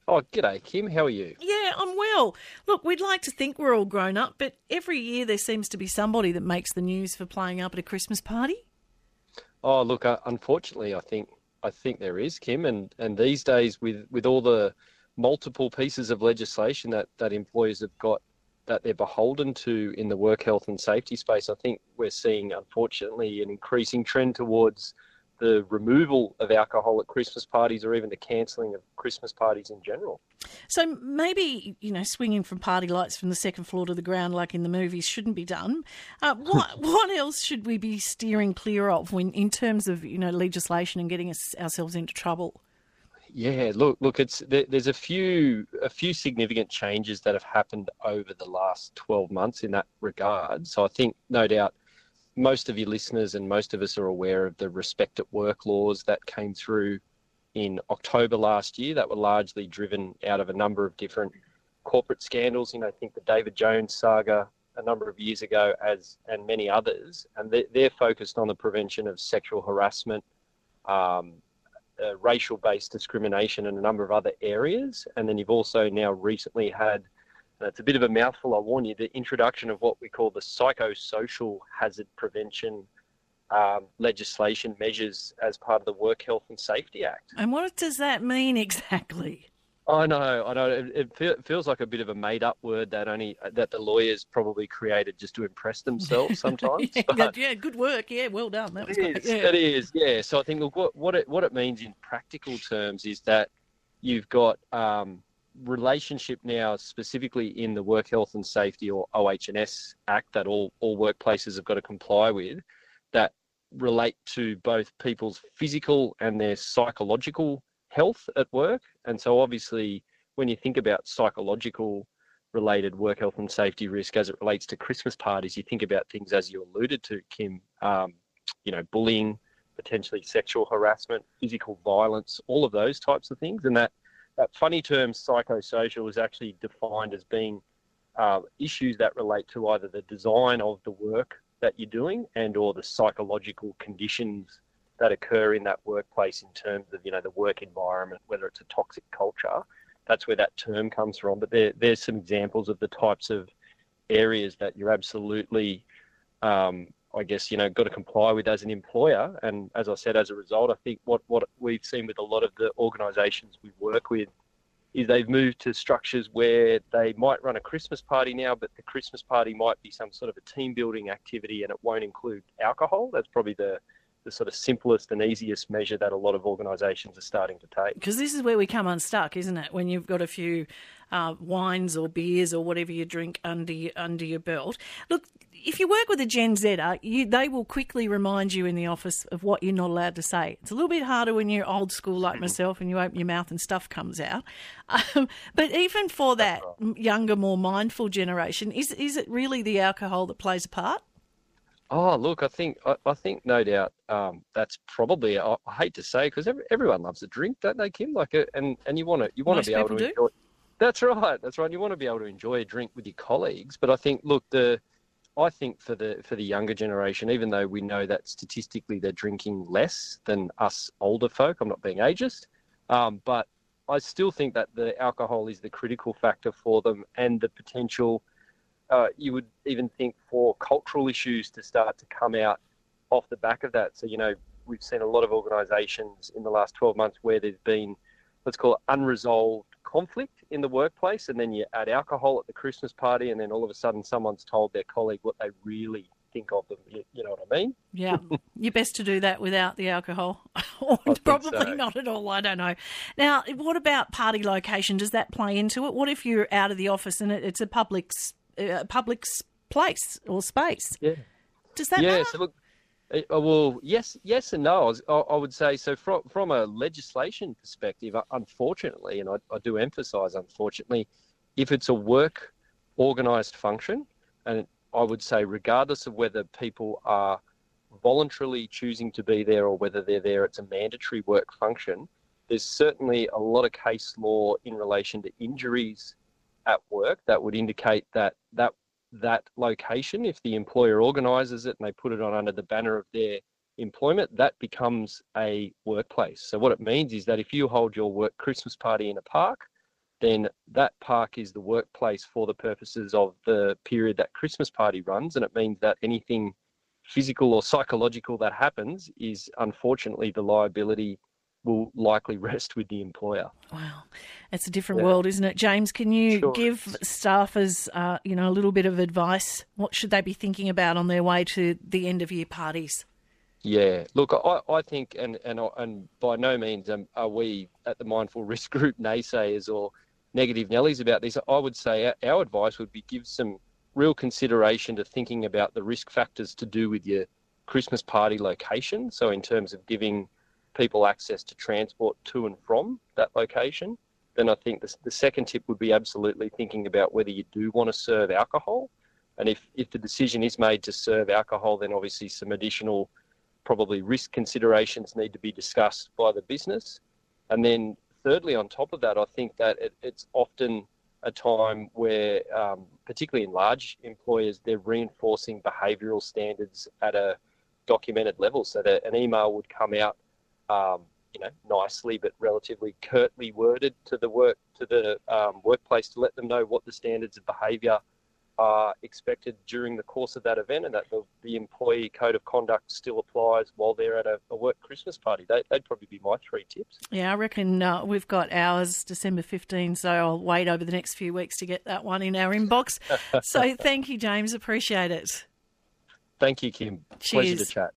Oh, g'day, Kim. How are you? Yeah, I'm well. Look, we'd like to think we're all grown up, but every year there seems to be somebody that makes the news for playing up at a Christmas party. Oh, look, unfortunately, I think there is, Kim, and these days with all the multiple pieces of legislation that employers have got that they're beholden to in the work health and safety space, I think we're seeing, unfortunately, an increasing trend towards the removal of alcohol at Christmas parties or even the cancelling of Christmas parties in general. So maybe, swinging from party lights from the second floor to the ground like in the movies shouldn't be done. What else should we be steering clear of in terms of, legislation and getting ourselves into trouble? Yeah, look, there's a few significant changes that have happened over the last 12 months in that regard. So I think, no doubt, most of your listeners and most of us are aware of the Respect at Work laws that came through in October last year that were largely driven out of a number of different corporate scandals. I think the David Jones saga a number of years ago and many others, and they're focused on the prevention of sexual harassment, racial-based discrimination and a number of other areas. And then you've also now recently had, and it's a bit of a mouthful, I warn you, the introduction of what we call the psychosocial hazard prevention legislation measures as part of the Work Health and Safety Act. And what does that mean exactly? I know. It feels like a bit of a made-up word that the lawyers probably created just to impress themselves sometimes. Yeah, good work. Yeah, well done. That was great. Yeah. It is. Yeah. So I think, look, what it means in practical terms is that you've got relationship now, specifically in the Work Health and Safety or OH&S Act that all workplaces have got to comply with, that relate to both people's physical and their psychological health at work. And so obviously when you think about psychological related work health and safety risk as it relates to Christmas parties, you think about things as you alluded to, Kim, bullying, potentially sexual harassment, physical violence, all of those types of things. And that funny term psychosocial is actually defined as being issues that relate to either the design of the work that you're doing and or the psychological conditions that occur in that workplace in terms of, the work environment, whether it's a toxic culture. That's where that term comes from. But there's some examples of the types of areas that you're absolutely, got to comply with as an employer. And as I said, as a result, I think what we've seen with a lot of the organisations we work with is they've moved to structures where they might run a Christmas party now, but the Christmas party might be some sort of a team building activity and it won't include alcohol. That's probably the sort of simplest and easiest measure that a lot of organisations are starting to take. Because this is where we come unstuck, isn't it? When you've got a few wines or beers or whatever you drink under your belt. Look, if you work with a Gen Zer, they will quickly remind you in the office of what you're not allowed to say. It's a little bit harder when you're old school like myself and you open your mouth and stuff comes out. But even for that younger, more mindful generation, is it really the alcohol that plays a part? Oh, look, I think no doubt that's probably, I hate to say, because everyone loves a drink, don't they, Kim? And you want to be able to enjoy. That's right. You want to be able to enjoy a drink with your colleagues. But I think, look, I think for the younger generation, even though we know that statistically they're drinking less than us older folk, I'm not being ageist, but I still think that the alcohol is the critical factor for them and the potential. You would even think for cultural issues to start to come out off the back of that. So, we've seen a lot of organisations in the last 12 months where there's been, let's call it unresolved conflict in the workplace, and then you add alcohol at the Christmas party, and then all of a sudden someone's told their colleague what they really think of them. You know what I mean? Yeah. You're best to do that without the alcohol. Or probably so. Not at all. I don't know. Now, what about party location? Does that play into it? What if you're out of the office and it's a public place or space? Yeah. Does that matter? So look, well, yes and no. I would say, so from a legislation perspective, unfortunately, and I do emphasise unfortunately, if it's a work organised function, and I would say regardless of whether people are voluntarily choosing to be there or whether they're there, it's a mandatory work function. There's certainly a lot of case law in relation to injuries at work that would indicate that location, if the employer organises it and they put it on under the banner of their employment, that becomes a workplace. So what it means is that if you hold your work Christmas party in a park, then that park is the workplace for the purposes of the period that Christmas party runs. And it means that anything physical or psychological that happens is, unfortunately, the liability will likely rest with the employer. Wow. It's a different world, isn't it? James, can you give staffers, a little bit of advice? What should they be thinking about on their way to the end of year parties? Yeah, look, I think, and by no means are we at the Mindful Risk Group naysayers or negative Nellies about this. I would say our advice would be give some real consideration to thinking about the risk factors to do with your Christmas party location. So in terms of giving people access to transport to and from that location, then I think the second tip would be absolutely thinking about whether you do want to serve alcohol. And if the decision is made to serve alcohol, then obviously some additional probably risk considerations need to be discussed by the business. And then thirdly, on top of that, I think that it's often a time where, particularly in large employers, they're reinforcing behavioural standards at a documented level, so that an email would come out, nicely but relatively curtly worded to the workplace to let them know what the standards of behaviour are expected during the course of that event, and that the employee code of conduct still applies while they're at a work Christmas party. They'd probably be my 3 tips. Yeah, I reckon we've got ours December 15, so I'll wait over the next few weeks to get that one in our inbox. So thank you, James. Appreciate it. Thank you, Kim. Cheers. Pleasure to chat.